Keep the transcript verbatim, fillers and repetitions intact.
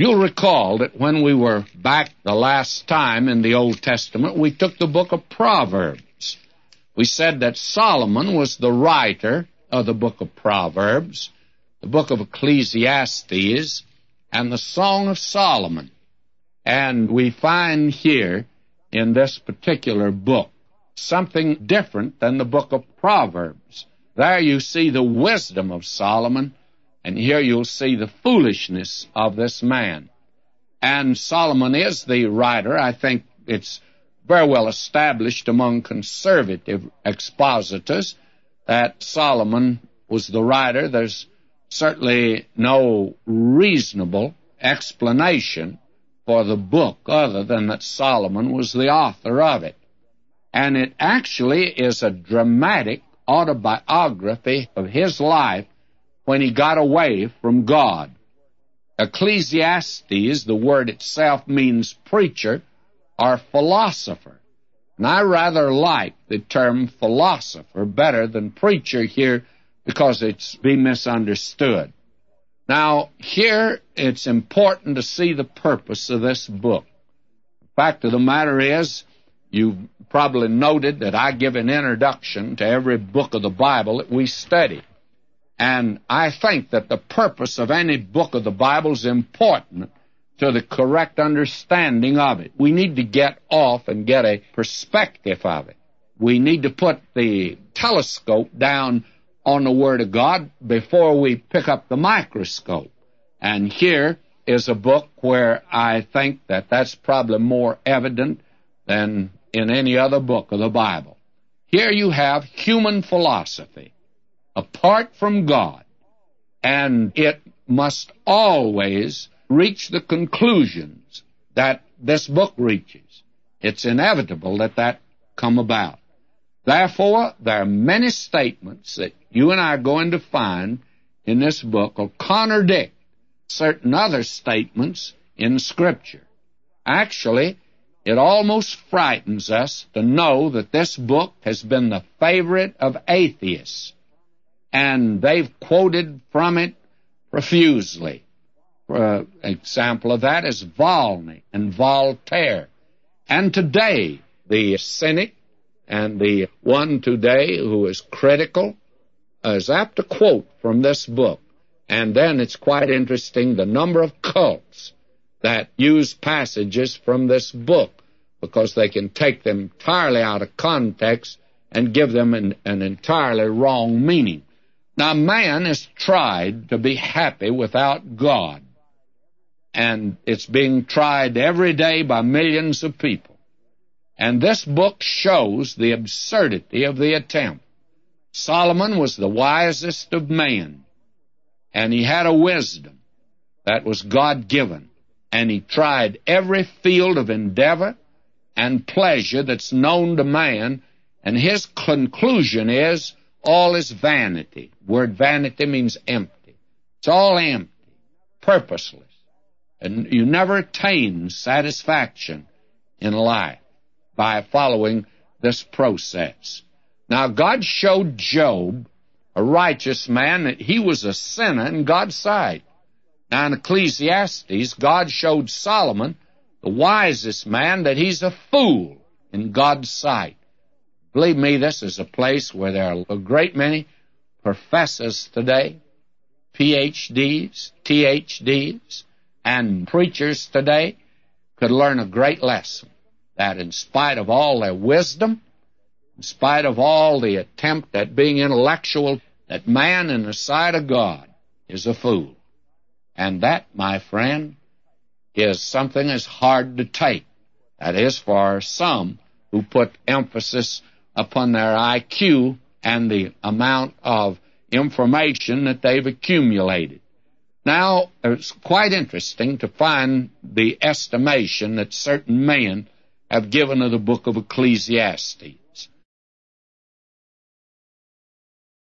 You'll recall that when we were back the last time in the Old Testament, we took the book of Proverbs. We said that Solomon was the writer of the book of Proverbs, the book of Ecclesiastes, and the Song of Solomon. And we find here in this particular book something different than the book of Proverbs. There you see the wisdom of Solomon, and here you'll see the foolishness of this man. And Solomon is the writer. I think it's very well established among conservative expositors that Solomon was the writer. There's certainly no reasonable explanation for the book other than that Solomon was the author of it. And it actually is a dramatic autobiography of his life when he got away from God. Ecclesiastes, the word itself means preacher or philosopher. And I rather like the term philosopher better than preacher here because it's been misunderstood. Now, here it's important to see the purpose of this book. The fact of the matter is, you've probably noted that I give an introduction to every book of the Bible that we study. And I think that the purpose of any book of the Bible is important to the correct understanding of it. We need to get off and get a perspective of it. We need to put the telescope down on the Word of God before we pick up the microscope. And here is a book where I think that that's probably more evident than in any other book of the Bible. Here you have human philosophy, apart from God, and it must always reach the conclusions that this book reaches. It's inevitable that that come about. Therefore, there are many statements that you and I are going to find in this book will contradict certain other statements in Scripture. Actually, it almost frightens us to know that this book has been the favorite of atheists, and they've quoted from it profusely. For example of that is Volney and Voltaire. And today, the cynic and the one today who is critical is apt to quote from this book. And then it's quite interesting the number of cults that use passages from this book because they can take them entirely out of context and give them an, an entirely wrong meaning. Now, man has tried to be happy without God, and it's being tried every day by millions of people. And this book shows the absurdity of the attempt. Solomon was the wisest of men, and he had a wisdom that was God-given, and he tried every field of endeavor and pleasure that's known to man, and his conclusion is all is vanity. The word vanity means empty. It's all empty, purposeless, and you never attain satisfaction in life by following this process. Now, God showed Job, a righteous man, that he was a sinner in God's sight. Now, in Ecclesiastes, God showed Solomon, the wisest man, that he's a fool in God's sight. Believe me, this is a place where there are a great many professors today, P H Ds, T H Ds, and preachers today could learn a great lesson, that in spite of all their wisdom, in spite of all the attempt at being intellectual, that man in the sight of God is a fool. And that, my friend, is something that's hard to take. That is, for some who put emphasis upon their I Q and the amount of information that they've accumulated. Now, it's quite interesting to find the estimation that certain men have given of the book of Ecclesiastes.